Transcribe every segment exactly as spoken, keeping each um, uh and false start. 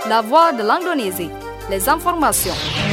La voix de l'Indonésie, les informations.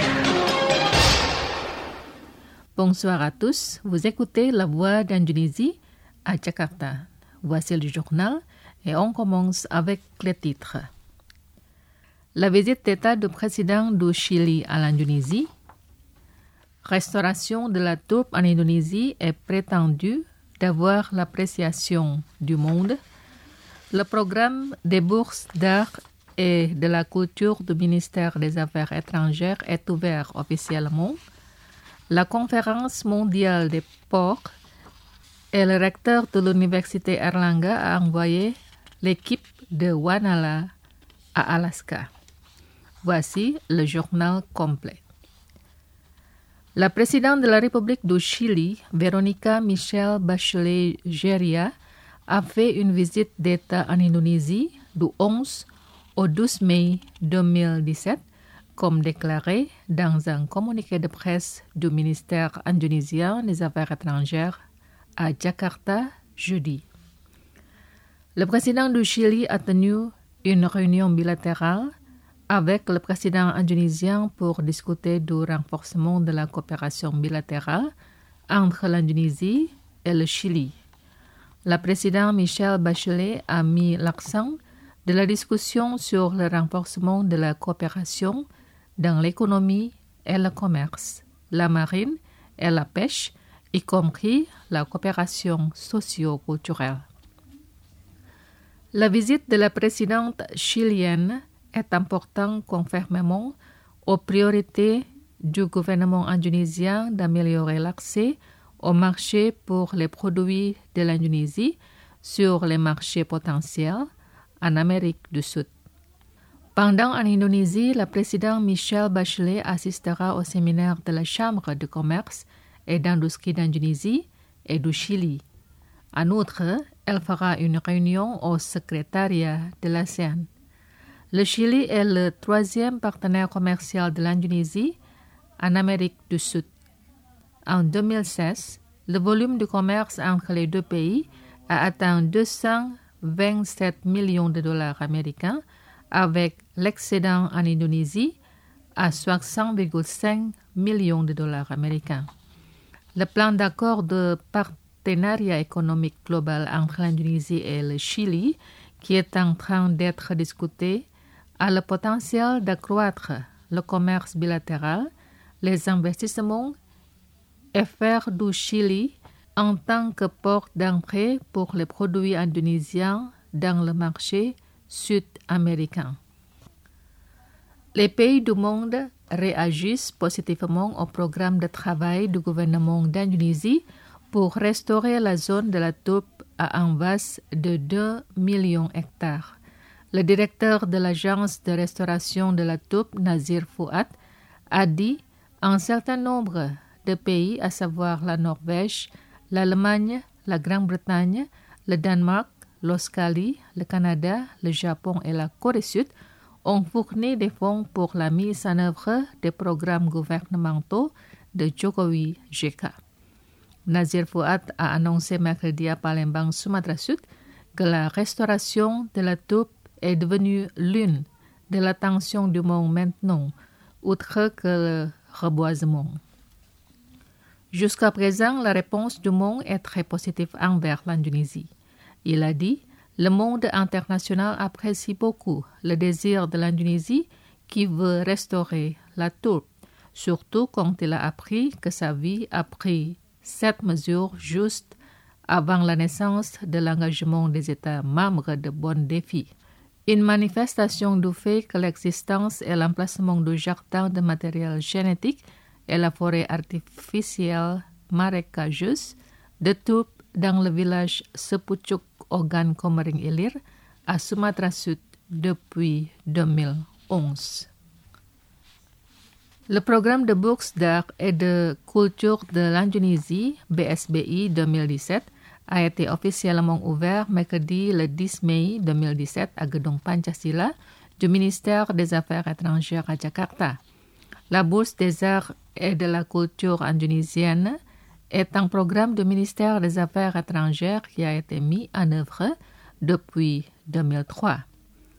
Bonsoir à tous, vous écoutez La voix d'Indonésie à Jakarta. Voici le journal et on commence avec les titres. La visite d'État du président du Chili à l'Indonésie. Restauration de la tourbe en Indonésie est prétendue d'avoir l'appréciation du monde. Le programme des bourses d'art et de la culture du ministère des Affaires étrangères est ouvert officiellement. La conférence mondiale des ports et le recteur de l'université Erlangga a envoyé l'équipe de Wanala à Alaska. Voici le journal complet. La présidente de la République du Chili, Veronica Michelle Bachelet Jeria, a fait une visite d'État en Indonésie du onze au douze mai deux mille dix-sept, comme déclaré dans un communiqué de presse du ministère indonésien des Affaires étrangères à Jakarta jeudi. Le président du Chili a tenu une réunion bilatérale avec le président indonésien pour discuter du renforcement de la coopération bilatérale entre l'Indonésie et le Chili. La présidente Michelle Bachelet a mis l'accent de la discussion sur le renforcement de la coopération dans l'économie et le commerce, la marine et la pêche, y compris la coopération socio-culturelle. La visite de la présidente chilienne est importante conformément aux priorités du gouvernement indonésien d'améliorer l'accès au marché pour les produits de l'Indonésie sur les marchés potentiels en Amérique du Sud. Pendant en Indonésie, la présidente Michelle Bachelet assistera au séminaire de la Chambre de commerce et d'industrie d'Indonésie et du Chili. En outre, elle fera une réunion au secrétariat de l'ASEAN. Le Chili est le troisième partenaire commercial de l'Indonésie en Amérique du Sud. En deux mille seize, le volume de commerce entre les deux pays a atteint deux cent vingt-sept millions de dollars américains, avec l'excédent en Indonésie à soixante virgule cinq millions de dollars américains. Le plan d'accord de partenariat économique global entre l'Indonésie et le Chili, qui est en train d'être discuté, a le potentiel d'accroître le commerce bilatéral, les investissements et faire du Chili en tant que porte d'entrée pour les produits indonésiens dans le marché sud-américain. Les pays du monde réagissent positivement au programme de travail du gouvernement d'Indonésie pour restaurer la zone de la tourbe à un vaste de deux millions d'hectares. Le directeur de l'agence de restauration de la tourbe, Nazir Fouad, a dit un certain nombre de pays, à savoir la Norvège, l'Allemagne, la Grande-Bretagne, le Danemark, l'Australie, le Canada, le Japon et la Corée Sud, ont fourni des fonds pour la mise en œuvre des programmes gouvernementaux de Jokowi J K. Nazir Fouad a annoncé mercredi à Palembang, Sumatra Sud, que la restauration de la tourbe est devenue l'une de l'attention du monde maintenant, outre que le reboisement. Jusqu'à présent, la réponse du monde est très positive envers l'Indonésie. Il a dit, le monde international apprécie beaucoup le désir de l'Indonésie qui veut restaurer la tourbe, surtout quand il a appris que sa vie a pris cette mesure juste avant la naissance de l'engagement des États membres de Bon Défi. Une manifestation du fait que l'existence et l'emplacement du jardin de matériel génétique et la forêt artificielle marécageuse de tourbe dans le village Sepucuk Ogan Komering Ilir à Sumatra Sud depuis deux mille onze. Le programme de bourse d'art et de culture de l'Indonésie, B S B I deux mille dix-sept, a été officiellement ouvert mercredi le dix mai deux mille dix-sept à Gedung Pancasila du ministère des Affaires étrangères à Jakarta. La bourse des arts et de la culture indonésienne est un programme du ministère des Affaires étrangères qui a été mis en œuvre depuis deux mille trois.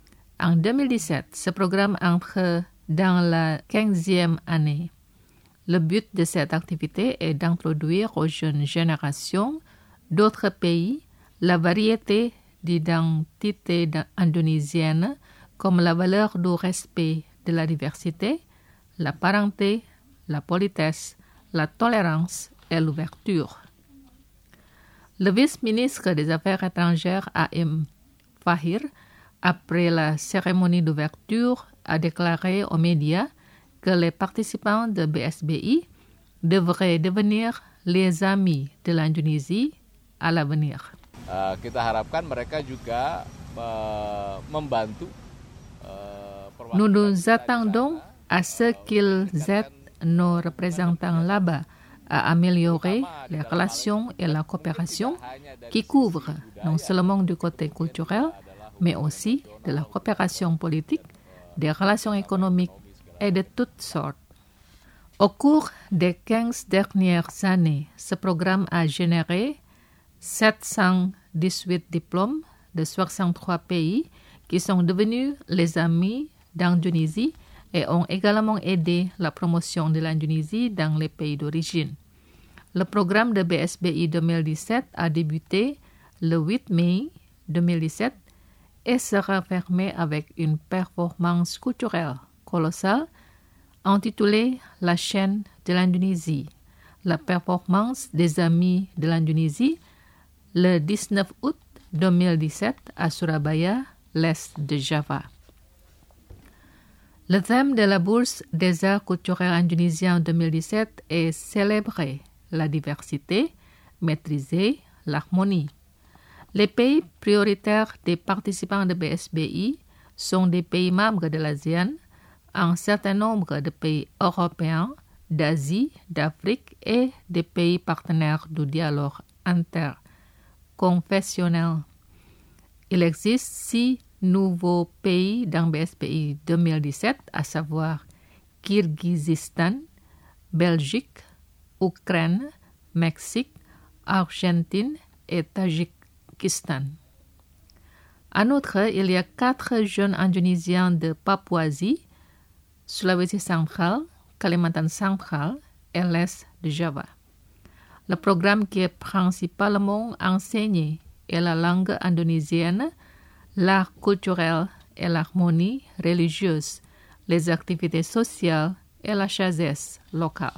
En deux mille dix-sept, ce programme entre dans la quinzième année. Le but de cette activité est d'introduire aux jeunes générations d'autres pays la variété d'identités indonésiennes comme la valeur du respect de la diversité, la parenté, la politesse, la tolérance et l'ouverture. Le vice-ministre des Affaires étrangères A M Fahir, après la cérémonie d'ouverture, a déclaré aux médias que les participants de B S B I devraient devenir les amis de l'Indonésie à l'avenir. Uh, kita harapkan mereka juga uh, membantu. Uh, Nous nous attendons à ce qu'ils aident nos représentants là-bas à améliorer les relations et la coopération qui couvrent non seulement du côté culturel, mais aussi de la coopération politique, des relations économiques et de toutes sortes. Au cours des quinze dernières années, ce programme a généré sept cent dix-huit diplômes de soixante-trois pays qui sont devenus les amis d'Indonésie et ont également aidé la promotion de l'Indonésie dans les pays d'origine. Le programme de B S B I deux mille dix-sept a débuté le huit mai deux mille dix-sept et sera fermé avec une performance culturelle colossale intitulée La chaîne de l'Indonésie, la performance des amis de l'Indonésie, le dix-neuf août deux mille dix-sept à Surabaya, l'est de Java. Le thème de la bourse des arts culturels indonésiens deux mille dix-sept est célébrer la diversité, maîtriser l'harmonie. Les pays prioritaires des participants de B S B I sont des pays membres de l'ASEAN, un certain nombre de pays européens, d'Asie, d'Afrique et des pays partenaires du dialogue interconfessionnel. Il existe six nouveaux pays dans B S B I deux mille dix-sept, à savoir Kirghizistan, Belgique, Ukraine, Mexique, Argentine et Tadjikistan. En outre, il y a quatre jeunes Indonésiens de Papouasie, Sulawesi centrale, Kalimantan centrale et l'est de Java. Le programme qui est principalement enseigné est la langue indonésienne, l'art culturel et l'harmonie religieuse, les activités sociales et la sagesse locale.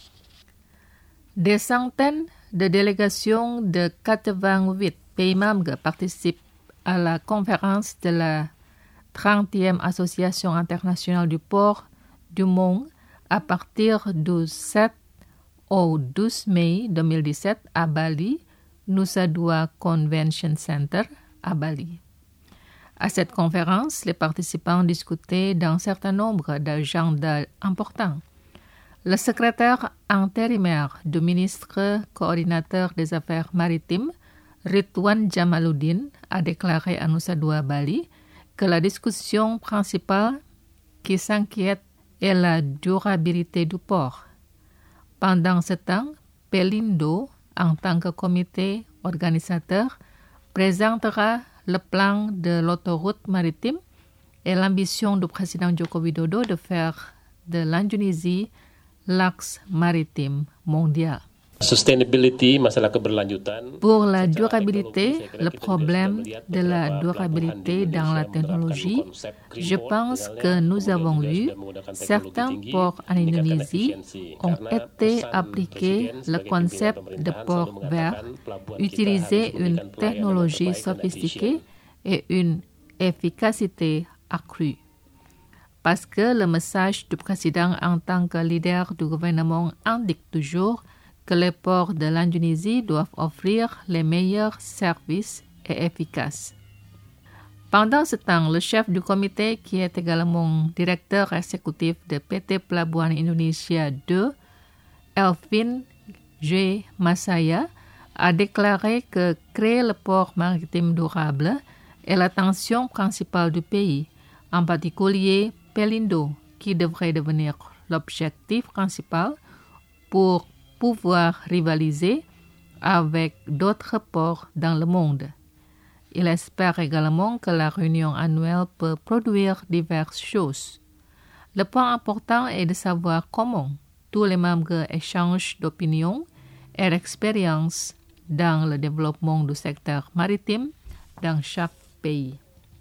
Des centaines de délégations de quatre-vingt-huit pays membres participent à la conférence de la trentième Association internationale du port du monde à partir du sept au douze mai deux mille dix-sept à Bali, Nusa Dua Convention Center à Bali. À cette conférence, les participants discutaient d'un certain nombre d'agendas importants. Le secrétaire intérimaire du ministre coordinateur des Affaires maritimes, Ridwan Jamaluddin, a déclaré à Nusa Dua Bali que la discussion principale qui s'inquiète est la durabilité du port. Pendant ce temps, Pelindo, en tant que comité organisateur, présentera le plan de l'autoroute maritime et l'ambition du président Joko Widodo de faire de l'Indonésie l'axe maritime mondial. Sustainability, masalah keberlanjutan. Pour la durabilité, le problème de la durabilité dans la technologie, je pense que nous avons vu certains ports en Indonésie ont été appliqués le concept de port vert, utiliser une technologie sophistiquée et une efficacité accrue. Parce que le message du président en tant que leader du gouvernement indique toujours que les ports de l'Indonésie doivent offrir les meilleurs services et efficaces. Pendant ce temps, le chef du comité, qui est également directeur exécutif de P T Pelabuhan Indonesia deux, Elvin J. Masaya, a déclaré que créer le port maritime durable est l'attention principale du pays, en particulier Pelindo, qui devrait devenir l'objectif principal pour pouvoir rivaliser avec d'autres ports dans le monde. il espère également que la réunion annuelle peut produire diverses choses. Le point important est de savoir comment tous les membres échangent d'opinions et d'expériences dans le développement du secteur maritime dans chaque pays.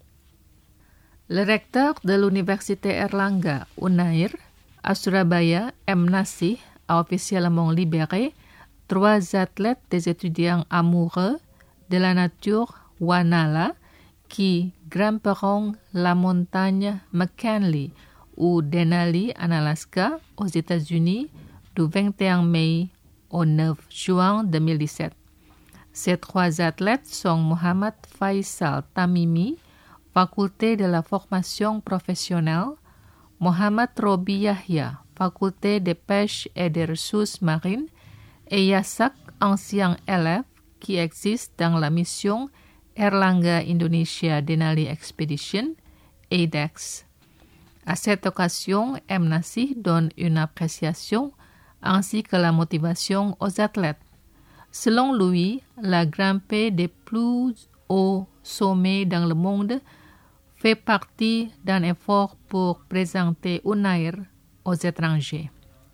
Le recteur de l'Université Airlangga, Unair, à Surabaya, M. Nasih, a officiellement libéré trois athlètes des étudiants amoureux de la nature Wanala qui grimperont la montagne McKinley ou Denali en Alaska aux États-Unis du vingt et un mai au neuf juin deux mille dix-sept. Ces trois athlètes sont Mohammad Faisal Tamimi, faculté de la formation professionnelle, Mohammad Robi Yahya, faculté de pêche et des ressources marines, et Yasak, ancien élève qui existe dans la mission Airlangga Indonesia Denali Expedition, A D E X. À cette occasion, M. Nasih donne une appréciation ainsi que la motivation aux athlètes. Selon lui, la grimpée des plus hauts sommets dans le monde fait partie d'un effort pour présenter Unair aux étrangers.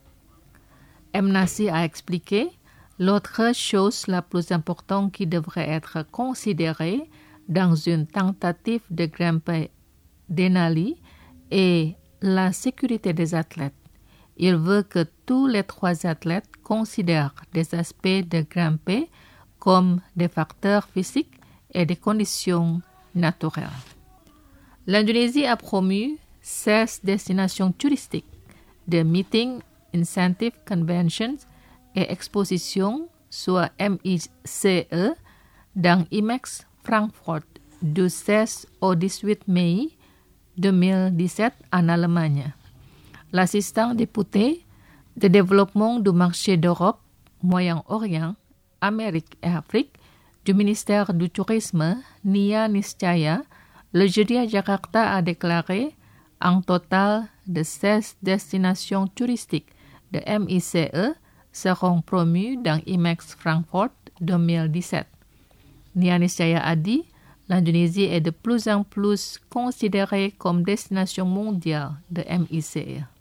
M. Nasih a expliqué l'autre chose la plus importante qui devrait être considérée dans une tentative de grimper Denali est la sécurité des athlètes. Il veut que tous les trois athlètes considèrent des aspects de grimper comme des facteurs physiques et des conditions naturelles. L'Indonésie a promu seize destinations touristiques, de meetings, incentive conventions et expositions, soit M I C E, dans I M E X Francfort du seize au dix-huit mai deux mille dix-sept en Allemagne. L'assistant député de développement du marché d'Europe, Moyen-Orient, Amérique et Afrique du ministère du Tourisme, Nia Niscaya, le jeudi à Jakarta a déclaré un total de seize destinations touristiques de M I C E seront promues dans I M E X Francfort deux mille dix-sept. Nia Niscaya a dit l'Indonésie est de plus en plus considérée comme destination mondiale de M I C E.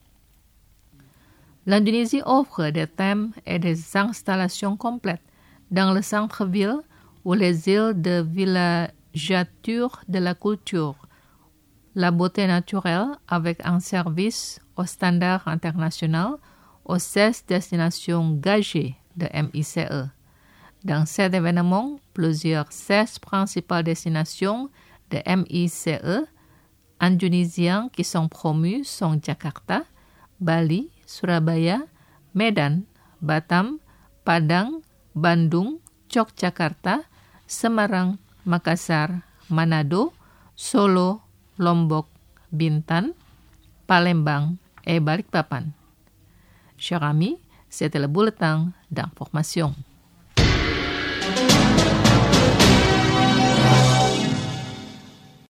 L'Indonésie offre des thèmes et des installations complètes dans le centre-ville ou les îles de villégiature de la culture, la beauté naturelle avec un service au standard international aux seize destinations gagées de M I C E. Dans cet événement, plusieurs seize principales destinations de M I C E indonésiens qui sont promues sont Jakarta, Bali, Surabaya, Medan, Batam, Padang, Bandung, Yogyakarta, Semarang, Makassar, Manado, Solo, Lombok, Bintan, Palembang et Balikpapan. Chers amis, c'était le bulletin d'information.